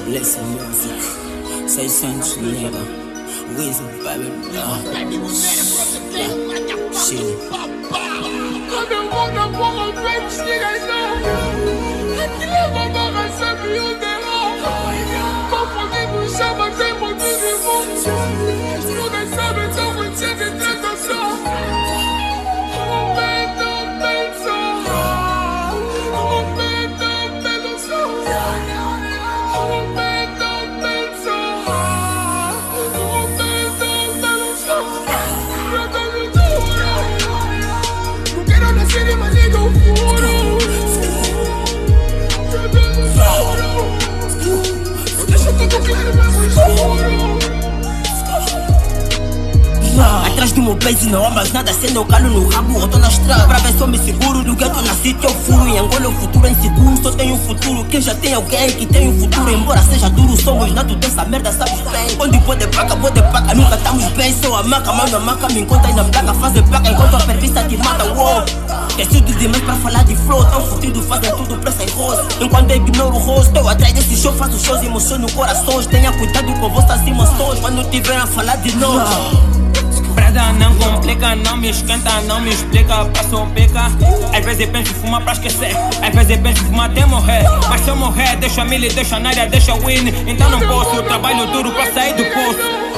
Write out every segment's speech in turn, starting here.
Listen music, 600 nigga, Wizard Babylon. Shit. Atrás do meu base não há mais nada, sendo eu calo no rabo, eu tô na estrada. Pra ver se eu me seguro, do gueto nasci que eu furo. Em Angola o futuro é inseguro, só tenho um futuro. Quem já tem alguém que tem um futuro, embora seja duro, somos nato dessa merda, sabes bem. Onde pode paga, nunca estamos bem. Sou a maca, mano, a maca me encontra aí na placa. Fazer placa enquanto a pervista te mata, uou. Preciso demais pra falar de flow, tão fudido, fazem tudo pra sem rosto. Enquanto eu ignoro o rosto, eu atrás desse show faço shows, emociono corações. Tenha cuidado com vossas emoções quando tiver a falar de nós. Brada não complica, não me esquenta, não me explica, passo ou pica. Às vezes penso em fumar pra esquecer, às vezes penso em fumar até morrer. Mas se eu morrer, deixa a milha, deixa a área, deixa o win. Então não posso, trabalho duro pra sair do poço.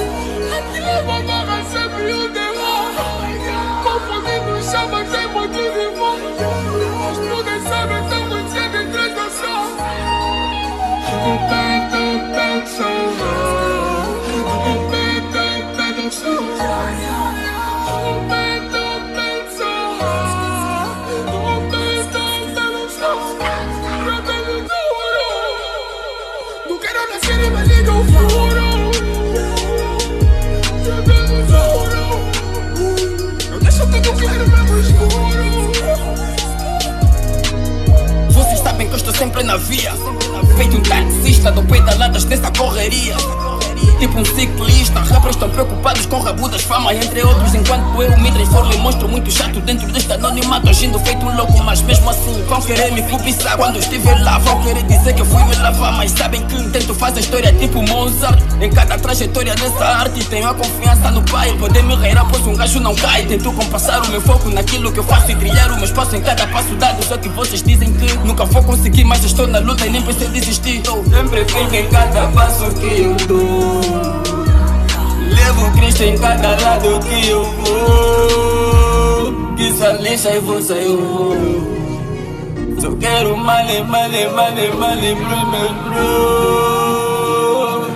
Vocês sabem que eu estou sempre na via, feito um taxista, dou pedaladas nessa correria. Tipo um ciclista, rappers estão preocupados com rabudas, fama entre outros. Enquanto eu me transformo em monstro muito chato dentro deste anonimato, agindo feito um louco, mas mesmo assim vão querer me cobiçar. Quando eu estiver lá vão querer dizer que eu fui me lavar, mas sabem que tento fazer história tipo Mozart. Em cada trajetória dessa arte tenho a confiança no pai. Poder me reirar pois um gajo não cai. Tento compassar o meu foco naquilo que eu faço e trilhar o meu espaço em cada passo dado. Só que vocês dizem que nunca vou conseguir, mas estou na luta e nem pensei em desistir. Estou sempre firme em cada passo que eu dou. Levo Cristo em cada lado que eu vou. Que sua lixa e você eu vou. Só quero male pro meu bro.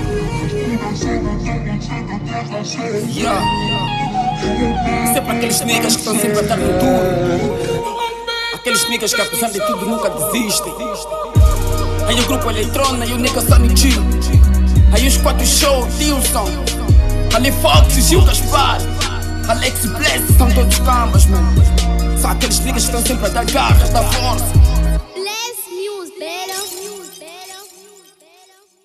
Yeah. Isso é para aqueles niggas que estão sempre a dar no tudo. Aqueles niggas que apesar de tudo nunca desistem. Aí o grupo Eletrona e o nigga Sunny Chill. Aí os 4 shows, Dilson, Ali Fox e Gil Gaspar, Alex e Bless, são todos cambas, mano. São aqueles niggas que estão sempre a dar garras, da força.